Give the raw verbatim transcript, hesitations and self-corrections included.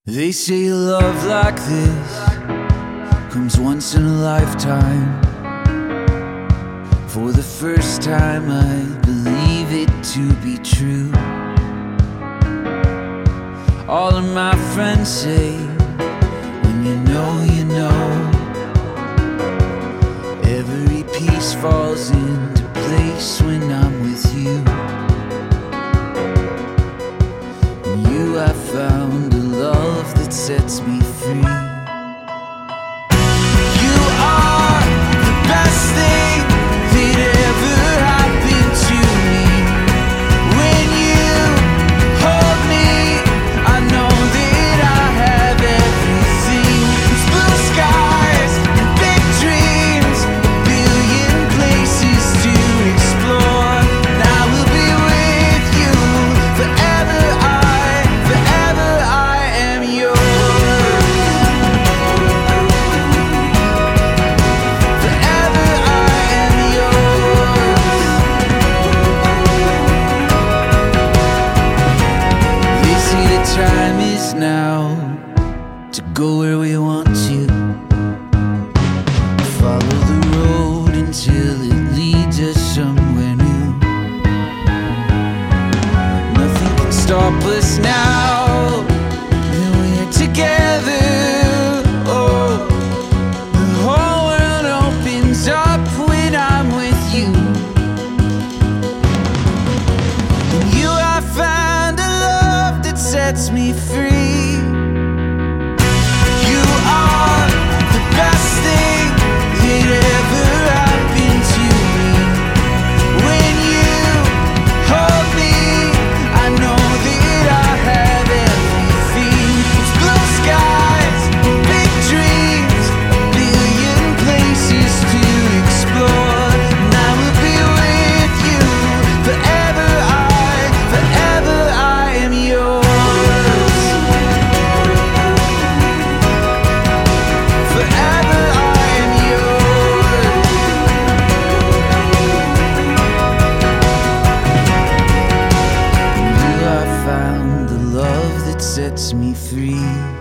They say a love like this comes once in a lifetime. For the first time I believe it to be true. All of my friends say, when you know, you know. Every piece falls into place when I'm with you. In you I found a love that sets me free. You are the best thing that ever happened to me. When you hold me, I know that I have everything. It's blue skies and big dreams, a billion places to explore. And I will be with you forever. I, forever I am yours. Time is now to go where we want to. Follow the road until it leads us somewhere new. Nothing can stop us now when we're together. Oh, the whole world opens up when I'm with you. In you I found a love that sets me free. You are the best thing that ever happened to me. When you hold me, I know that I have everything. It's blue skies, big dreams, a billion places to explore. And I will be with you forever. I, forever I am yours. Sets me free.